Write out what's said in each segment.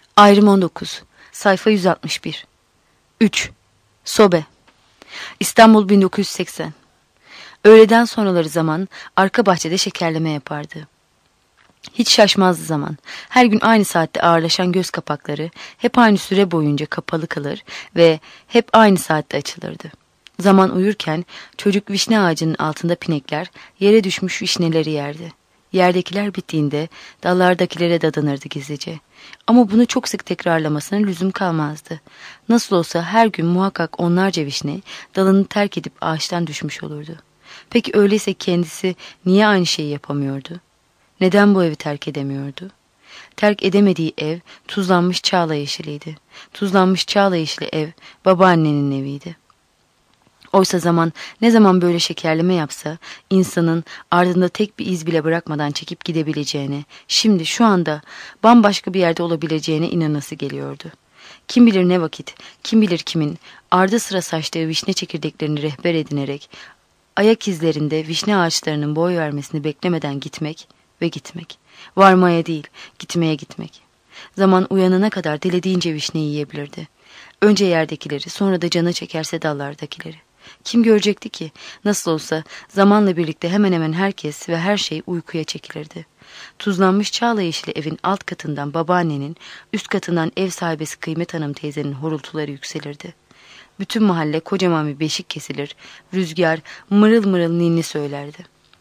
Ayrım 19. Sayfa 161. 3. Sobe. İstanbul 1980. Öğleden sonraları zaman arka bahçede şekerleme yapardı. Hiç şaşmazdı zaman. Her gün aynı saatte ağırlaşan göz kapakları hep aynı süre boyunca kapalı kalır ve hep aynı saatte açılırdı. Zaman uyurken çocuk vişne ağacının altında pinekler yere düşmüş vişneleri yerdi. Yerdekiler bittiğinde dallardakilere dadanırdı gizlice. Ama bunu çok sık tekrarlamasına lüzum kalmazdı. Nasıl olsa her gün muhakkak onlarca vişne dalını terk edip ağaçtan düşmüş olurdu. Peki öyleyse kendisi niye aynı şeyi yapamıyordu? Neden bu evi terk edemiyordu? Terk edemediği ev tuzlanmış çağla yeşiliydi. Tuzlanmış çağla yeşili ev babaannenin eviydi. Oysa zaman ne zaman böyle şekerleme yapsa insanın ardında tek bir iz bile bırakmadan çekip gidebileceğine, şimdi şu anda bambaşka bir yerde olabileceğine inanası geliyordu. Kim bilir ne vakit, kim bilir kimin ardı sıra saçtığı vişne çekirdeklerini rehber edinerek ayak izlerinde vişne ağaçlarının boy vermesini beklemeden gitmek ve gitmek. Varmaya değil, gitmeye gitmek. Zaman uyanana kadar dilediğince vişne yiyebilirdi. Önce yerdekileri, sonra da canı çekerse dallardakileri. Kim görecekti ki? Nasıl olsa zamanla birlikte hemen hemen herkes ve her şey uykuya çekilirdi. Tuzlanmış çağla yeşili evin alt katından babaannenin, üst katından ev sahibesi Kıymet Hanım teyzenin horultuları yükselirdi. Bütün mahalle kocaman bir beşik kesilir, rüzgar mırıl mırıl ninni söylerdi.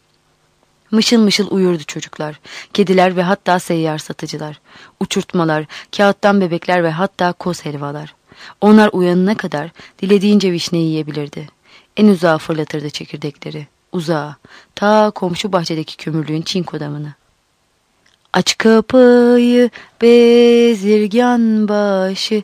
Mışıl mışıl uyurdu çocuklar, kediler ve hatta seyyar satıcılar, uçurtmalar, kağıttan bebekler ve hatta koz helvalar. Onlar uyanana kadar dilediğince vişne yiyebilirdi. En uzağa fırlatırdı çekirdekleri, uzağa, ta komşu bahçedeki kömürlüğün çinko damına. Aç kapıyı bezirgan başı,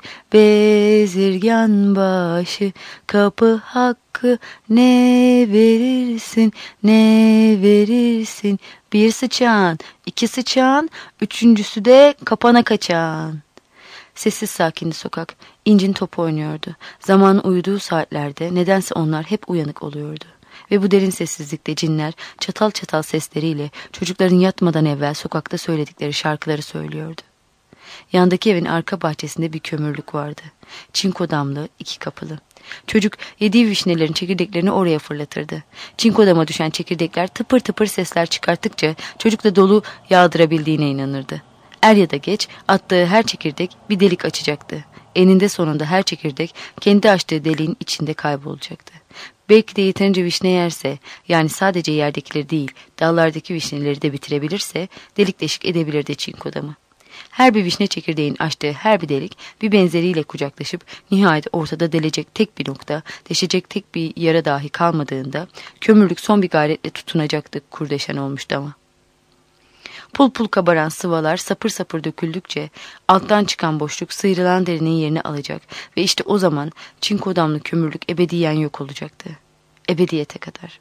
bezirgan başı, kapı hakkı ne verirsin, ne verirsin, bir sıçan, iki sıçan, üçüncüsü de kapana kaçan. Sessiz sakindi sokak, incin top oynuyordu. Zaman uyuduğu saatlerde nedense onlar hep uyanık oluyordu. Ve bu derin sessizlikte cinler çatal çatal sesleriyle çocukların yatmadan evvel sokakta söyledikleri şarkıları söylüyordu. Yandaki evin arka bahçesinde bir kömürlük vardı. Çinko damlı, iki kapılı. Çocuk yediği vişnelerin çekirdeklerini oraya fırlatırdı. Çinko dama düşen çekirdekler tıpır tıpır sesler çıkarttıkça çocuk da dolu yağdırabildiğine inanırdı. Er ya da geç attığı her çekirdek bir delik açacaktı. Eninde sonunda her çekirdek kendi açtığı deliğin içinde kaybolacaktı. Belki de yeterince vişne yerse, yani sadece yerdekileri değil, dallardaki vişneleri de bitirebilirse delik deşik edebilirdi çinko damı. Her bir vişne çekirdeğin açtığı her bir delik bir benzeriyle kucaklaşıp nihayet ortada delecek tek bir nokta, deşecek tek bir yara dahi kalmadığında kömürlük son bir gayretle tutunacaktı kurdeşen olmuştu ama. Pul pul kabaran sıvalar sapır sapır döküldükçe alttan çıkan boşluk sıyrılan derinin yerini alacak ve işte o zaman çinko damlı kömürlük ebediyen yok olacaktı. Ebediyete kadar.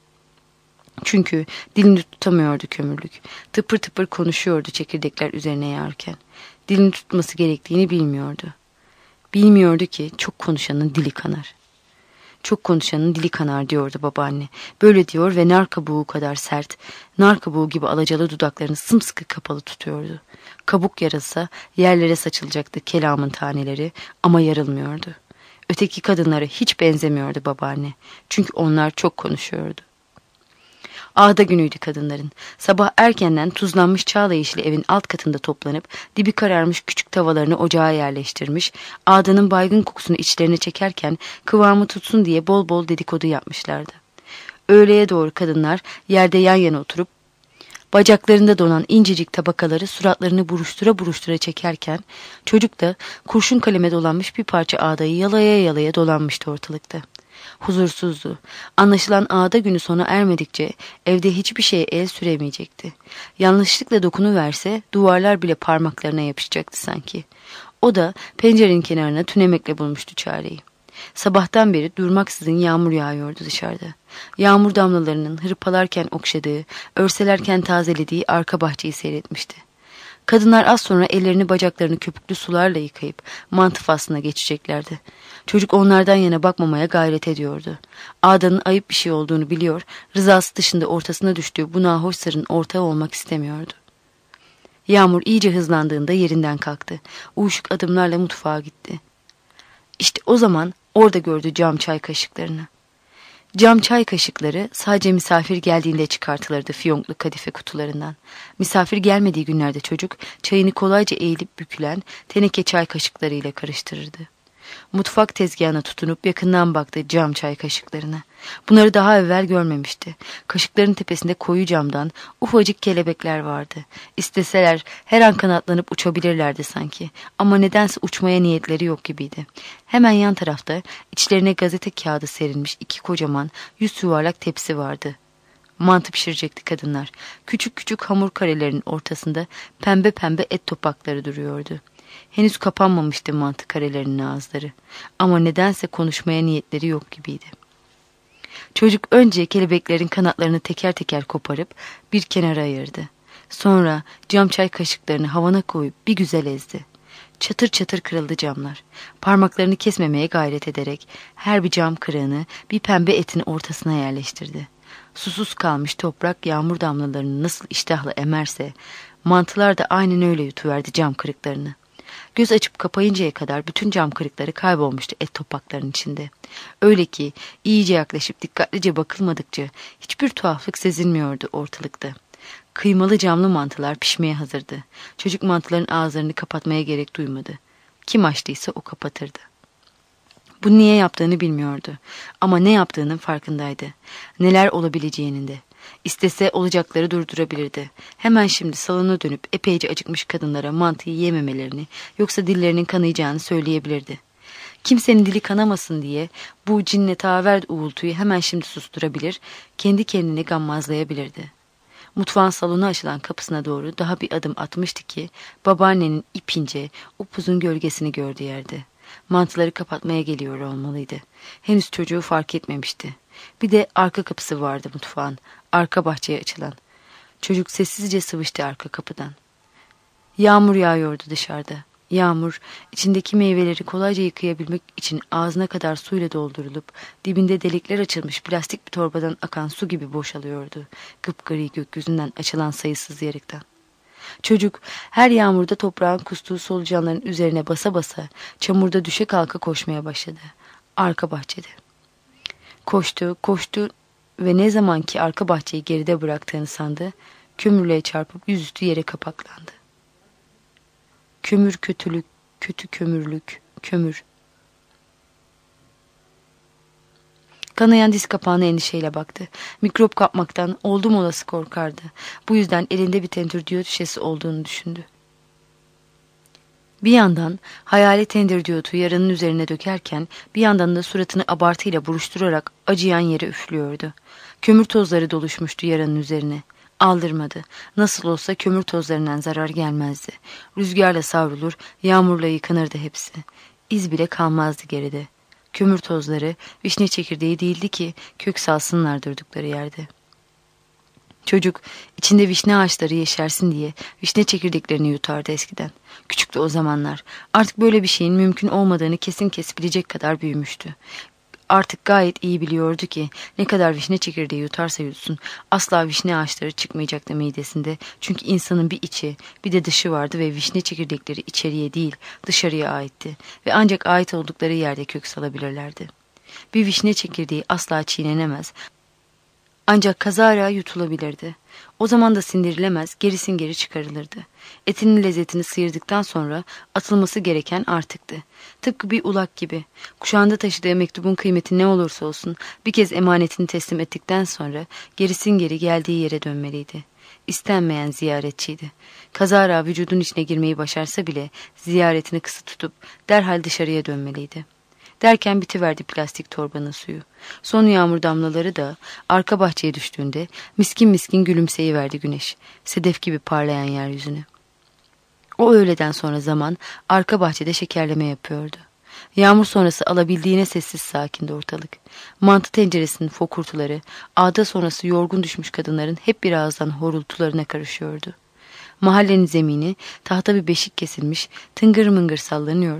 Çünkü dilini tutamıyordu kömürlük. Tıpır tıpır konuşuyordu çekirdekler üzerine yağarken. Dilini tutması gerektiğini bilmiyordu. Bilmiyordu ki çok konuşanın dili kanar. Çok konuşanın dili kanar diyordu babaanne. Böyle diyor ve nar kabuğu kadar sert, nar kabuğu gibi alacalı dudaklarını sımsıkı kapalı tutuyordu. Kabuk yarılsa yerlere saçılacaktı kelamın taneleri ama yarılmıyordu. Öteki kadınlara hiç benzemiyordu babaanne. Çünkü onlar çok konuşuyordu. Ağda günüydü kadınların. Sabah erkenden tuzlanmış çağla yeşili evin alt katında toplanıp dibi kararmış küçük tavalarını ocağa yerleştirmiş, ağdanın baygın kokusunu içlerine çekerken kıvamı tutsun diye bol bol dedikodu yapmışlardı. Öğleye doğru kadınlar yerde yan yana oturup bacaklarında donan incecik tabakaları suratlarını buruştura buruştura çekerken çocuk da kurşun kaleme dolanmış bir parça ağdayı yalaya yalaya dolanmıştı ortalıkta. Huzursuzdu. Anlaşılan ağda günü sona ermedikçe evde hiçbir şeye el süremeyecekti. Yanlışlıkla dokunuverse duvarlar bile parmaklarına yapışacaktı sanki. O da pencerenin kenarına tünemekle bulmuştu çareyi. Sabahtan beri durmaksızın yağmur yağıyordu dışarıda. Yağmur damlalarının hırpalarken okşadığı, örselerken tazelediği arka bahçeyi seyretmişti. Kadınlar az sonra ellerini bacaklarını köpüklü sularla yıkayıp mantı faslına geçeceklerdi. Çocuk onlardan yana bakmamaya gayret ediyordu. Ağdanın ayıp bir şey olduğunu biliyor, rızası dışında ortasına düştüğü bu nahoş sırrın ortağı olmak istemiyordu. Yağmur iyice hızlandığında yerinden kalktı. Uyuşuk adımlarla mutfağa gitti. İşte o zaman orada gördü cam çay kaşıklarını. Cam çay kaşıkları sadece misafir geldiğinde çıkartılırdı fiyonklu kadife kutularından. Misafir gelmediği günlerde çocuk çayını kolayca eğilip bükülen teneke çay kaşıklarıyla karıştırırdı. Mutfak tezgahına tutunup yakından baktı cam çay kaşıklarına. Bunları daha evvel görmemişti. Kaşıkların tepesinde koyu camdan ufacık kelebekler vardı. İsteseler her an kanatlanıp uçabilirlerdi sanki. Ama nedense uçmaya niyetleri yok gibiydi. Hemen yan tarafta içlerine gazete kağıdı serilmiş iki kocaman yüz yuvarlak tepsi vardı. Mantı pişirecekti kadınlar. Küçük küçük hamur karelerinin ortasında pembe pembe et topakları duruyordu. Henüz kapanmamıştı mantı karelerinin ağızları. Ama nedense konuşmaya niyetleri yok gibiydi. Çocuk önce kelebeklerin kanatlarını teker teker koparıp bir kenara ayırdı. Sonra cam çay kaşıklarını havana koyup bir güzel ezdi. Çatır çatır kırıldı camlar. Parmaklarını kesmemeye gayret ederek her bir cam kırığını bir pembe etin ortasına yerleştirdi. Susuz kalmış toprak yağmur damlalarını nasıl iştahla emerse, mantılar da aynen öyle yutuverdi cam kırıklarını. Göz açıp kapayıncaya kadar bütün cam kırıkları kaybolmuştu et topaklarının içinde. Öyle ki iyice yaklaşıp dikkatlice bakılmadıkça hiçbir tuhaflık sezilmiyordu ortalıkta. Kıymalı camlı mantılar pişmeye hazırdı. Çocuk mantıların ağızlarını kapatmaya gerek duymadı. Kim açtıysa o kapatırdı. Bunu niye yaptığını bilmiyordu. Ama ne yaptığının farkındaydı. Neler olabileceğinin de. İstese olacakları durdurabilirdi. Hemen şimdi salona dönüp epeyce acıkmış kadınlara mantıyı yememelerini, yoksa dillerinin kanayacağını söyleyebilirdi. Kimsenin dili kanamasın diye bu cinnetaver uğultuyu hemen şimdi susturabilir, kendi kendini gammazlayabilirdi. Mutfağın salona açılan kapısına doğru daha bir adım atmıştı ki babaannenin ipince upuzun gölgesini gördü yerde. Mantıları kapatmaya geliyor olmalıydı. Henüz çocuğu fark etmemişti. Bir de arka kapısı vardı mutfağın, arka bahçeye açılan. Çocuk sessizce sıvıştı arka kapıdan. Yağmur yağıyordu dışarıda. Yağmur, içindeki meyveleri kolayca yıkayabilmek için ağzına kadar suyla doldurulup, dibinde delikler açılmış plastik bir torbadan akan su gibi boşalıyordu. Gıpgri gökyüzünden açılan sayısız yarıktan. Çocuk her yağmurda toprağın kustuğu solucanların üzerine basa basa çamurda düşe kalka koşmaya başladı. Arka bahçede. Koştu, koştu ve ne zaman ki arka bahçeyi geride bıraktığını sandı, kömürlüğe çarpıp yüzüstü yere kapaklandı. Kömür kötülük, kötü kömürlük, kömür. Kanayan diz kapağına endişeyle baktı. Mikrop kapmaktan oldum olası korkardı. Bu yüzden elinde bir tendürdiyot şişesi olduğunu düşündü. Bir yandan hayali tendürdiyotu yaranın üzerine dökerken bir yandan da suratını abartıyla buruşturarak acıyan yere üflüyordu. Kömür tozları doluşmuştu yaranın üzerine. Aldırmadı. Nasıl olsa kömür tozlarından zarar gelmezdi. Rüzgarla savrulur, yağmurla yıkanırdı hepsi. İz bile kalmazdı geride. Kömür tozları vişne çekirdeği değildi ki kök salsınlar durdukları yerde. Çocuk içinde vişne ağaçları yeşersin diye vişne çekirdeklerini yutardı eskiden. Küçüktü o zamanlar. Artık böyle bir şeyin mümkün olmadığını kesin bilecek kadar büyümüştü. Artık gayet iyi biliyordu ki ne kadar vişne çekirdeği yutarsa yutsun asla vişne ağaçları çıkmayacaktı midesinde. Çünkü insanın bir içi bir de dışı vardı ve vişne çekirdekleri içeriye değil dışarıya aitti. Ve ancak ait oldukları yerde kök salabilirlerdi. Bir vişne çekirdeği asla çiğnenemez. Ancak kazara yutulabilirdi. O zaman da sindirilemez, gerisin geri çıkarılırdı. Etinin lezzetini sıyırdıktan sonra atılması gereken artıktı. Tıpkı bir ulak gibi. Kuşağında taşıdığı mektubun kıymeti ne olursa olsun bir kez emanetini teslim ettikten sonra gerisin geri geldiği yere dönmeliydi. İstenmeyen ziyaretçiydi. Kazara vücudun içine girmeyi başarsa bile ziyaretini kısa tutup derhal dışarıya dönmeliydi. Derken bitiverdi plastik torbanın suyu. Son yağmur damlaları da arka bahçeye düştüğünde miskin miskin gülümseyiverdi güneş. Sedef gibi parlayan yeryüzüne. O öğleden sonra zaman arka bahçede şekerleme yapıyordu. Yağmur sonrası alabildiğine sessiz sakindi ortalık. Mantı tenceresinin fokurtuları, ağda sonrası yorgun düşmüş kadınların hep bir ağızdan horultularına karışıyordu. Mahallenin zemini tahta bir beşik kesilmiş, tıngır mıngır sallanıyor.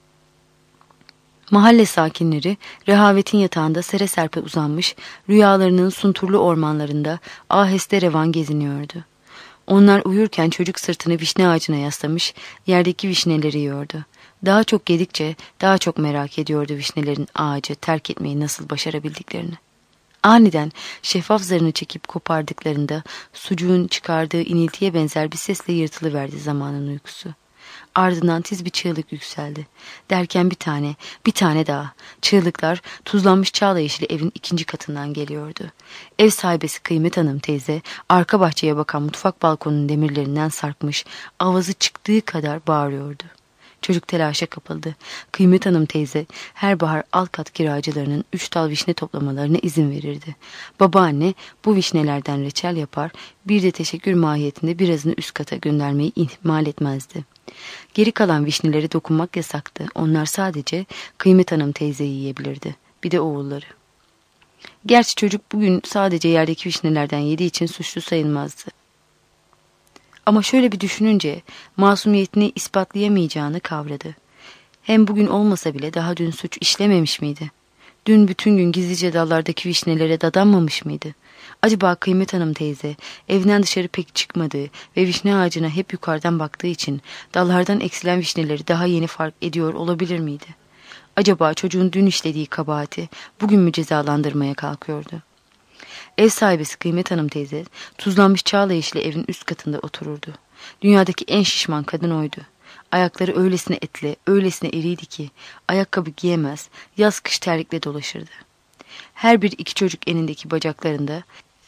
Mahalle sakinleri rehavetin yatağında sere serpe uzanmış, rüyalarının sunturlu ormanlarında aheste revan geziniyordu. Onlar uyurken çocuk sırtını vişne ağacına yaslamış, yerdeki vişneleri yiyordu. Daha çok yedikçe daha çok merak ediyordu vişnelerin ağacı terk etmeyi nasıl başarabildiklerini. Aniden şeffaf zarını çekip kopardıklarında sucuğun çıkardığı iniltiye benzer bir sesle yırtılıverdi zamanın uykusu. Ardından tiz bir çığlık yükseldi. Derken bir tane daha. Çığlıklar tuzlanmış çağla yeşili evin ikinci katından geliyordu. Ev sahibesi Kıymet Hanım teyze arka bahçeye bakan mutfak balkonunun demirlerinden sarkmış, avazı çıktığı kadar bağırıyordu. Çocuk telaşa kapıldı. Kıymet Hanım teyze her bahar alt kat kiracılarının 3 dal vişne toplamalarına izin verirdi. Babaanne bu vişnelerden reçel yapar, bir de teşekkür mahiyetinde birazını üst kata göndermeyi ihmal etmezdi. Geri kalan vişnelere dokunmak yasaktı. Onlar sadece Kıymet Hanım teyzeyi yiyebilirdi. Bir de oğulları. Gerçi çocuk bugün sadece yerdeki vişnelerden yediği için suçlu sayılmazdı. Ama şöyle bir düşününce masumiyetini ispatlayamayacağını kavradı. Hem bugün olmasa bile daha dün suç işlememiş miydi? Dün bütün gün gizlice dallardaki vişnelere dadanmamış mıydı? Acaba Kıymet Hanım teyze evden dışarı pek çıkmadığı ve vişne ağacına hep yukarıdan baktığı için dallardan eksilen vişneleri daha yeni fark ediyor olabilir miydi? Acaba çocuğun dün işlediği kabahati bugün mü cezalandırmaya kalkıyordu? Ev sahibesi Kıymet Hanım teyze tuzlanmış çağla yeşili evin üst katında otururdu. Dünyadaki en şişman kadın oydu. Ayakları öylesine etli, öylesine eriydi ki ayakkabı giyemez, yaz kış terlikle dolaşırdı. Her bir iki çocuk enindeki bacaklarında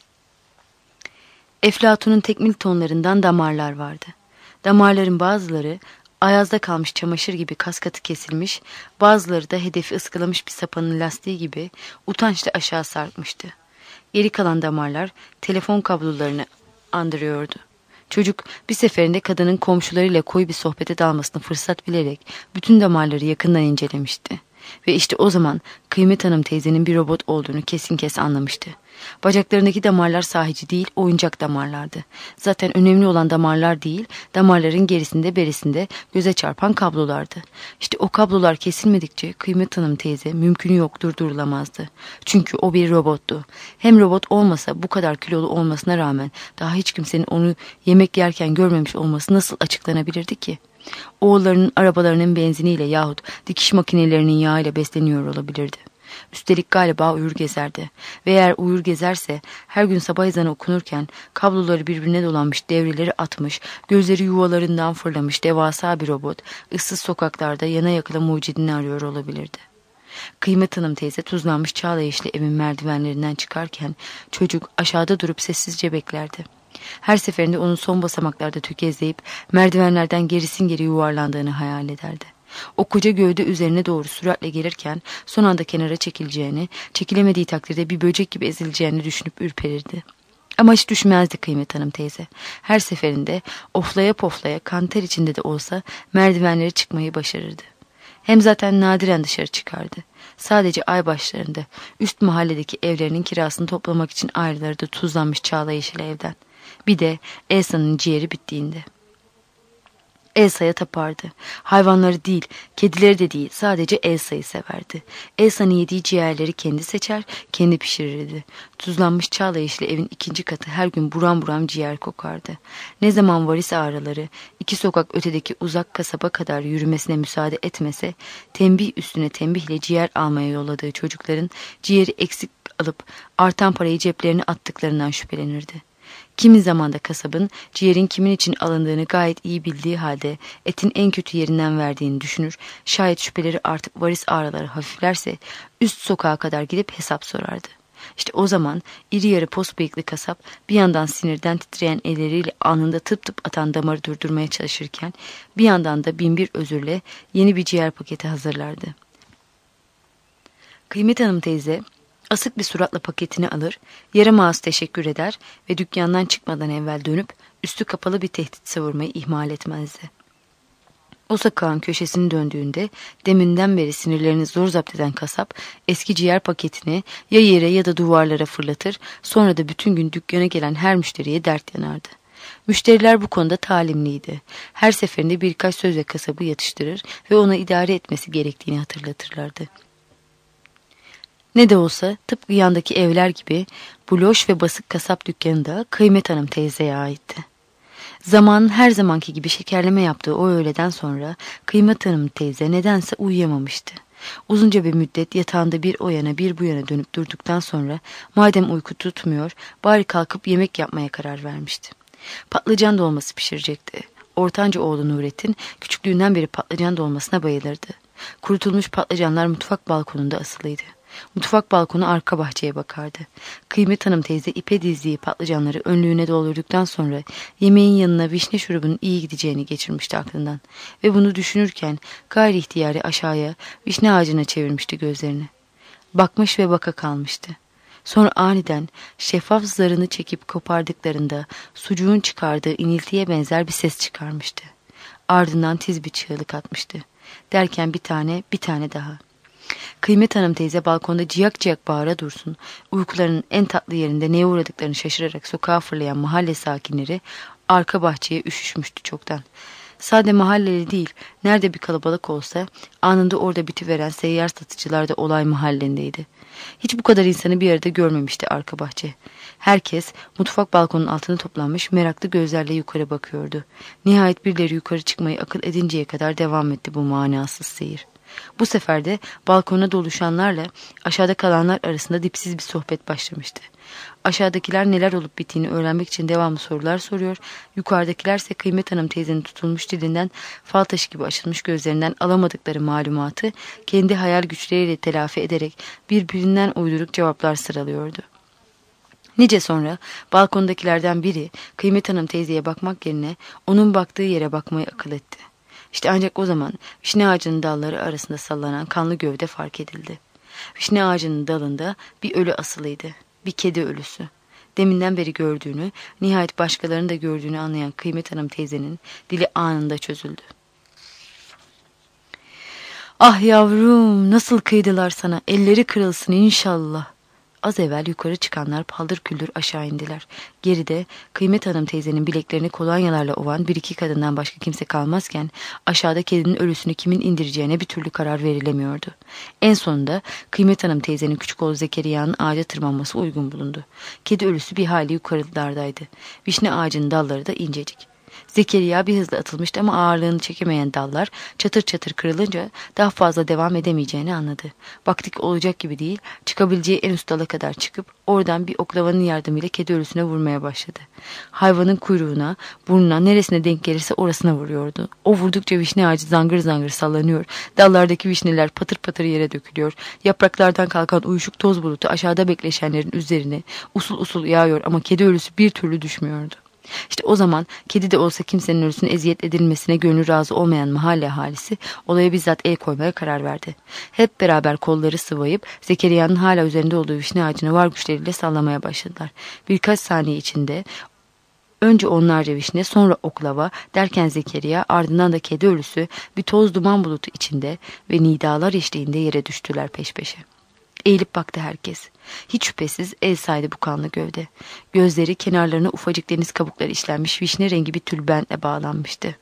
eflatunun tekmil tonlarından damarlar vardı. Damarların bazıları ayazda kalmış çamaşır gibi kaskatı kesilmiş, bazıları da hedefi ıskalamış bir sapanın lastiği gibi utançla aşağı sarkmıştı. Geri kalan damarlar telefon kablolarını andırıyordu. Çocuk bir seferinde kadının komşularıyla koyu bir sohbete dalmasını fırsat bilerek bütün damarları yakından incelemişti. Ve işte o zaman Kıymet Hanım teyzenin bir robot olduğunu kesin kes anlamıştı. Bacaklarındaki damarlar sahici değil, oyuncak damarlardı. Zaten önemli olan damarlar değil, damarların gerisinde berisinde göze çarpan kablolardı. İşte o kablolar kesilmedikçe Kıymet Hanım teyze mümkünü yok durdurulamazdı. Çünkü o bir robottu. Hem robot olmasa bu kadar kilolu olmasına rağmen daha hiç kimsenin onu yemek yerken görmemiş olması nasıl açıklanabilirdi ki? Oğullarının arabalarının benziniyle yahut dikiş makinelerinin yağıyla besleniyor olabilirdi. Üstelik galiba uyur gezerdi. Ve eğer uyur gezerse her gün sabah ezanı okunurken kabloları birbirine dolanmış devreleri atmış, gözleri yuvalarından fırlamış devasa bir robot ıssız sokaklarda yana yakıla mucidini arıyor olabilirdi. Kıymet Hanım teyze tuzlanmış çağla yeşili evin merdivenlerinden çıkarken çocuk aşağıda durup sessizce beklerdi. Her seferinde onun son basamaklarda tökezleyip merdivenlerden gerisin geri yuvarlandığını hayal ederdi. O koca gövde üzerine doğru süratle gelirken son anda kenara çekileceğini, çekilemediği takdirde bir böcek gibi ezileceğini düşünüp ürperirdi. Ama hiç düşmezdi Kıymet Hanım teyze. Her seferinde oflaya poflaya kanter içinde de olsa merdivenleri çıkmayı başarırdı. Hem zaten nadiren dışarı çıkardı. Sadece ay başlarında üst mahalledeki evlerinin kirasını toplamak için ayrılırdı tuzlanmış çağla yeşil evden. Bir de Elsa'nın ciğeri bittiğinde. Elsa'ya tapardı. Hayvanları değil, kedileri de değil, sadece Elsa'yı severdi. Elsa'nın yediği ciğerleri kendi seçer, kendi pişirirdi. Tuzlanmış çağla yeşili evin ikinci katı her gün buram buram ciğer kokardı. Ne zaman varis ağrıları 2 sokak ötedeki uzak kasaba kadar yürümesine müsaade etmese, tembih üstüne tembihle ciğer almaya yolladığı çocukların ciğeri eksik alıp artan parayı ceplerine attıklarından şüphelenirdi. Kimi zaman da kasabın ciğerin kimin için alındığını gayet iyi bildiği halde etin en kötü yerinden verdiğini düşünür, şayet şüpheleri artıp varis ağrıları hafiflerse üst sokağa kadar gidip hesap sorardı. İşte o zaman iri yarı pos bıyıklı kasap bir yandan sinirden titreyen elleriyle alnında tıp tıp atan damarı durdurmaya çalışırken bir yandan da binbir özürle yeni bir ciğer paketi hazırlardı. Kıymet Hanım teyze asık bir suratla paketini alır, yarım ağız teşekkür eder ve dükkandan çıkmadan evvel dönüp üstü kapalı bir tehdit savurmayı ihmal etmezdi. O sokağın köşesini döndüğünde deminden beri sinirlerini zor zapt eden kasap eski ciğer paketini ya yere ya da duvarlara fırlatır, sonra da bütün gün dükkana gelen her müşteriye dert yanardı. Müşteriler bu konuda talimliydi. Her seferinde birkaç sözle kasabı yatıştırır ve ona idare etmesi gerektiğini hatırlatırlardı. Ne de olsa tıpkı yandaki evler gibi bu loş ve basık kasap dükkanı da Kıymet Hanım teyzeye aitti. Zamanın her zamanki gibi şekerleme yaptığı o öğleden sonra Kıymet Hanım teyze nedense uyuyamamıştı. Uzunca bir müddet yatağında bir o yana bir bu yana dönüp durduktan sonra madem uyku tutmuyor bari kalkıp yemek yapmaya karar vermişti. Patlıcan dolması pişirecekti. Ortanca oğlu Nurettin küçüklüğünden beri patlıcan dolmasına bayılırdı. Kurutulmuş patlıcanlar mutfak balkonunda asılıydı. Mutfak balkonu arka bahçeye bakardı. Kıymet Hanım teyze ipe dizdiği patlıcanları önlüğüne doldurduktan sonra yemeğin yanına vişne şurubunun iyi gideceğini geçirmişti aklından. Ve bunu düşünürken gayri ihtiyari aşağıya vişne ağacına çevirmişti gözlerini. Bakmış ve baka kalmıştı. Sonra aniden şeffaf zarını çekip kopardıklarında sucuğun çıkardığı iniltiye benzer bir ses çıkarmıştı. Ardından tiz bir çığlık atmıştı. Derken bir tane daha. Kıymet Hanım teyze balkonda ciyak ciyak bağıra dursun. Uykularının en tatlı yerinde neye uğradıklarını şaşırarak sokağa fırlayan mahalle sakinleri arka bahçeye üşüşmüştü çoktan. Sade mahalleli değil, nerede bir kalabalık olsa anında orada bitiveren seyyar satıcılar da olay mahallindeydi. Hiç bu kadar insanı bir arada görmemişti arka bahçe. Herkes mutfak balkonunun altına toplanmış meraklı gözlerle yukarı bakıyordu. Nihayet birileri yukarı çıkmayı akıl edinceye kadar devam etti bu manasız seyir. Bu sefer de balkona doluşanlarla aşağıda kalanlar arasında dipsiz bir sohbet başlamıştı. Aşağıdakiler neler olup bittiğini öğrenmek için devamlı sorular soruyor, yukarıdakilerse Kıymet Hanım teyzenin tutulmuş dilinden fal taşı gibi açılmış gözlerinden alamadıkları malumatı kendi hayal güçleriyle telafi ederek birbirinden uyduruk cevaplar sıralıyordu. Nice sonra balkondakilerden biri Kıymet Hanım teyzeye bakmak yerine onun baktığı yere bakmayı akıl etti. İşte ancak o zaman vişne ağacının dalları arasında sallanan kanlı gövde fark edildi. Vişne ağacının dalında bir ölü asılıydı. Bir kedi ölüsü. Deminden beri gördüğünü, nihayet başkalarının da gördüğünü anlayan Kıymet Hanım teyzenin dili anında çözüldü. Ah yavrum, nasıl kıydılar sana, elleri kırılsın inşallah. Az evvel yukarı çıkanlar paldır küldür aşağı indiler. Geride Kıymet Hanım teyzenin bileklerini kolonyalarla ovan bir iki kadından başka kimse kalmazken aşağıda kedinin ölüsünü kimin indireceğine bir türlü karar verilemiyordu. En sonunda Kıymet Hanım teyzenin küçük oğlu Zekeriya'nın ağaca tırmanması uygun bulundu. Kedi ölüsü bir hayli yukarılardaydı. Vişne ağacının dalları da incecik. Zekeriya bir hızla atılmıştı ama ağırlığını çekemeyen dallar çatır çatır kırılınca daha fazla devam edemeyeceğini anladı. Baktık olacak gibi değil, çıkabileceği en üst dala kadar çıkıp oradan bir oklavanın yardımıyla kedi ölüsüne vurmaya başladı. Hayvanın kuyruğuna, burnuna, neresine denk gelirse orasına vuruyordu. O vurdukça vişne ağacı zangır zangır sallanıyor, dallardaki vişneler patır patır yere dökülüyor, yapraklardan kalkan uyuşuk toz bulutu aşağıda bekleşenlerin üzerine usul usul yağıyor ama kedi ölüsü bir türlü düşmüyordu. İşte o zaman kedi de olsa kimsenin ölüsüne eziyet edilmesine gönlü razı olmayan mahalle ahalisi olaya bizzat el koymaya karar verdi. Hep beraber kolları sıvayıp Zekeriya'nın hala üzerinde olduğu vişne ağacını var güçleriyle sallamaya başladılar. Birkaç saniye içinde önce onlarca vişne, sonra oklava derken Zekeriya, ardından da kedi ölüsü bir toz duman bulutu içinde ve nidalar eşliğinde yere düştüler peş peşe. Eğilip baktı herkes. Hiç şüphesiz el saydı bu kanlı gövde. Gözleri kenarlarına ufacık deniz kabukları işlenmiş vişne rengi bir tülbentle bağlanmıştı.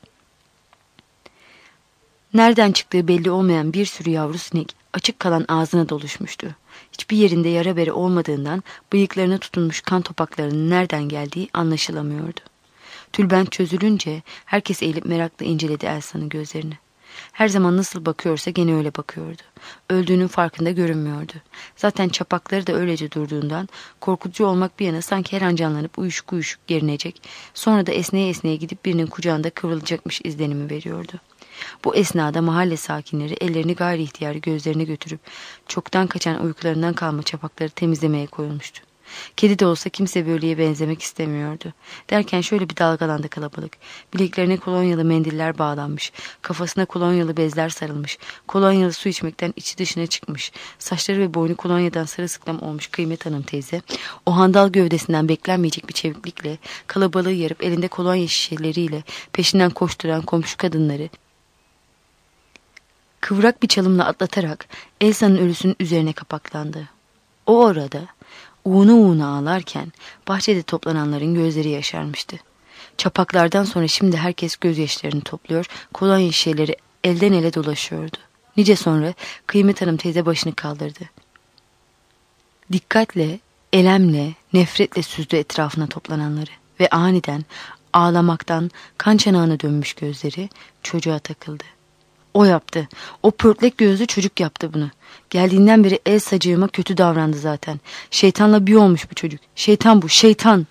Nereden çıktığı belli olmayan bir sürü yavru sinek açık kalan ağzına doluşmuştu. Hiçbir yerinde yara bere olmadığından bıyıklarına tutunmuş kan topaklarının nereden geldiği anlaşılamıyordu. Tülbent çözülünce herkes eğilip merakla inceledi Elsa'nın gözlerini. Her zaman nasıl bakıyorsa gene öyle bakıyordu. Öldüğünün farkında görünmüyordu. Zaten çapakları da öylece durduğundan korkutucu olmak bir yana sanki her an canlanıp uyuşuk uyuşuk gerinecek, sonra da esneye esneye gidip birinin kucağında kıvrılacakmış izlenimi veriyordu. Bu esnada mahalle sakinleri ellerini gayri ihtiyari gözlerine götürüp çoktan kaçan uykularından kalma çapakları temizlemeye koyulmuştu. Kedi de olsa kimse böyleye benzemek istemiyordu. Derken şöyle bir dalgalandı kalabalık. Bileklerine kolonyalı mendiller bağlanmış. Kafasına kolonyalı bezler sarılmış. Kolonyalı su içmekten içi dışına çıkmış. Saçları ve boynu kolonyadan sırılsıklam olmuş Kıymet Hanım teyze, o handal gövdesinden beklenmeyecek bir çeviklikle kalabalığı yarıp elinde kolonya şişeleriyle peşinden koşturan komşu kadınları kıvrak bir çalımla atlatarak Elsa'nın ölüsünün üzerine kapaklandı. O arada uğuna uğuna ağlarken bahçede toplananların gözleri yaşarmıştı. Çapaklardan sonra şimdi herkes gözyaşlarını topluyor, kolonya şişeleri elden ele dolaşıyordu. Nice sonra Kıymet Hanım teyze başını kaldırdı. Dikkatle, elemle, nefretle süzdü etrafına toplananları ve aniden Ağlamaktan kan çanağına dönmüş gözleri çocuğa takıldı. O yaptı. O pörtlek gözlü çocuk yaptı bunu. Geldiğinden beri el sacığıma kötü davrandı zaten. Şeytanla bir olmuş bu çocuk. Şeytan bu, şeytan.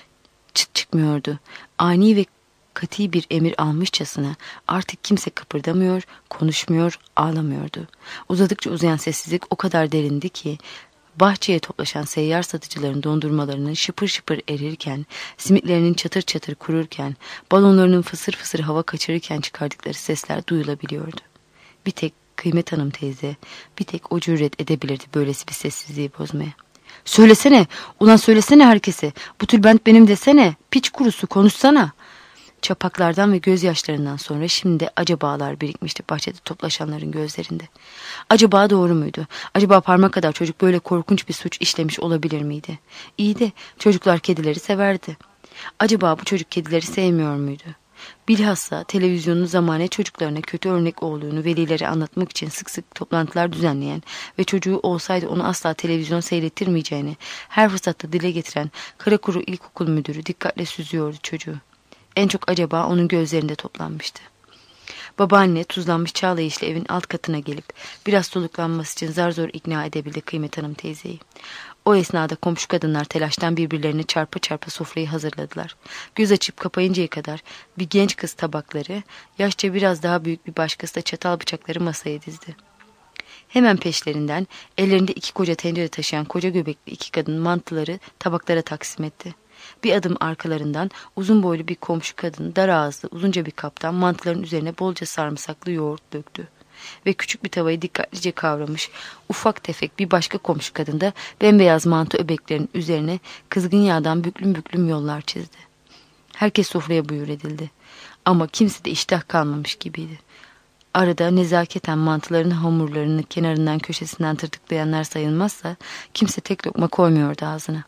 Çıt çıkmıyordu. Ani ve kati bir emir almışçasına artık kimse kıpırdamıyor, konuşmuyor, ağlamıyordu. Uzadıkça uzayan sessizlik o kadar derindi ki bahçeye toplaşan seyyar satıcıların dondurmalarının şıpır şıpır erirken, simitlerinin çatır çatır kururken, balonlarının fısır fısır hava kaçırırken çıkardıkları sesler duyulabiliyordu. Bir tek Kıymet Hanım teyze, bir tek o cüret edebilirdi böylesi bir sessizliği bozmaya. Söylesene, ulan söylesene herkese, bu tülbent benim desene, piç kurusu konuşsana. Çapaklardan ve gözyaşlarından sonra şimdi de acabalar birikmişti bahçede toplaşanların gözlerinde. Acaba doğru muydu? Acaba parmak kadar çocuk böyle korkunç bir suç işlemiş olabilir miydi? İyi de çocuklar kedileri severdi. Acaba bu çocuk kedileri sevmiyor muydu? Bilhassa televizyonun zamane çocuklarına kötü örnek olduğunu velilere anlatmak için sık sık toplantılar düzenleyen ve çocuğu olsaydı onu asla televizyon seyrettirmeyeceğini her fırsatta dile getiren Karakuru İlkokul Müdürü dikkatle süzüyordu çocuğu. En çok acaba onun gözlerinde toplanmıştı. Babaanne tuzlanmış çağlayışla evin alt katına gelip biraz soluklanması için zar zor ikna edebildi Kıymet Hanım teyzeyi. O esnada komşu kadınlar telaştan birbirlerini çarpa çarpa sofrayı hazırladılar. Göz açıp kapayıncaya kadar bir genç kız tabakları, yaşça biraz daha büyük bir başkası da çatal bıçakları masaya dizdi. Hemen peşlerinden ellerinde 2 koca tencere taşıyan koca göbekli 2 kadın mantıları tabaklara taksim etti. Bir adım arkalarından uzun boylu bir komşu kadın dar ağızlı uzunca bir kaptan mantıların üzerine bolca sarımsaklı yoğurt döktü. Ve küçük bir tavayı dikkatlice kavramış ufak tefek bir başka komşu kadın da bembeyaz mantı öbeklerinin üzerine kızgın yağdan büklüm büklüm yollar çizdi. Herkes sofraya buyur edildi. Ama kimse de iştah kalmamış gibiydi. Arada nezaketen mantıların hamurlarını kenarından köşesinden tırtıklayanlar sayılmazsa kimse tek lokma koymuyordu ağzına.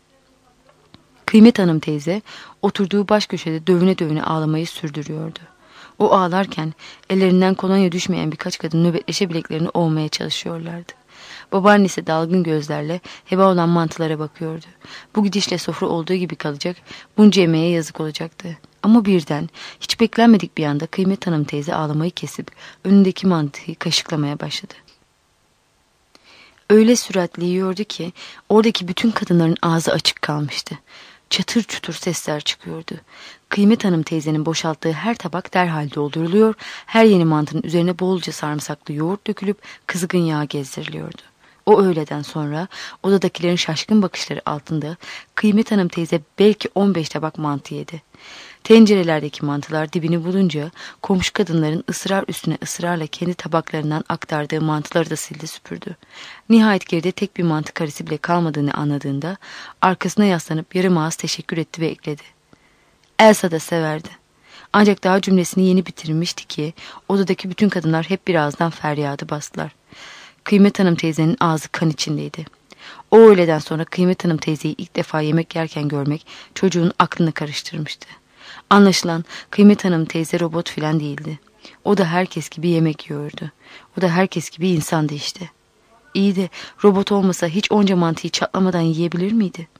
Kıymet Hanım teyze oturduğu baş köşede dövüne dövüne ağlamayı sürdürüyordu. O ağlarken ellerinden kolonya düşmeyen birkaç kadın nöbetleşe bileklerini ovmaya çalışıyorlardı. Babaannesi dalgın gözlerle heba olan mantılara bakıyordu. Bu gidişle sofra olduğu gibi kalacak, bunca emeğe yazık olacaktı. Ama birden hiç beklenmedik bir anda Kıymet Hanım teyze ağlamayı kesip önündeki mantıyı kaşıklamaya başladı. Öyle süratli yiyordu ki oradaki bütün kadınların ağzı açık kalmıştı. Çatır çutur sesler çıkıyordu. Kıymet Hanım teyzenin boşalttığı her tabak derhal dolduruluyor, her yeni mantının üzerine bolca sarımsaklı yoğurt dökülüp kızgın yağ gezdiriliyordu. O öğleden sonra odadakilerin şaşkın bakışları altında Kıymet Hanım teyze belki 15 tabak mantı yedi. Tencerelerdeki mantılar dibini bulunca komşu kadınların ısrar üstüne ısrarla kendi tabaklarından aktardığı mantıları da sildi süpürdü. Nihayet geride tek bir mantı karısı bile kalmadığını anladığında arkasına yaslanıp yarım ağız teşekkür etti ve ekledi. Elsa da severdi. Ancak daha cümlesini yeni bitirmişti ki odadaki bütün kadınlar hep bir ağızdan feryadı bastılar. Kıymet Hanım teyzenin ağzı kan içindeydi. O öğleden sonra Kıymet Hanım teyzeyi ilk defa yemek yerken görmek çocuğun aklını karıştırmıştı. Anlaşılan Kıymet Hanım teyze robot filan değildi. O da herkes gibi yemek yiyordu. O da herkes gibi insandı işte. İyi de robot olmasa hiç onca mantıyı çatlamadan yiyebilir miydi?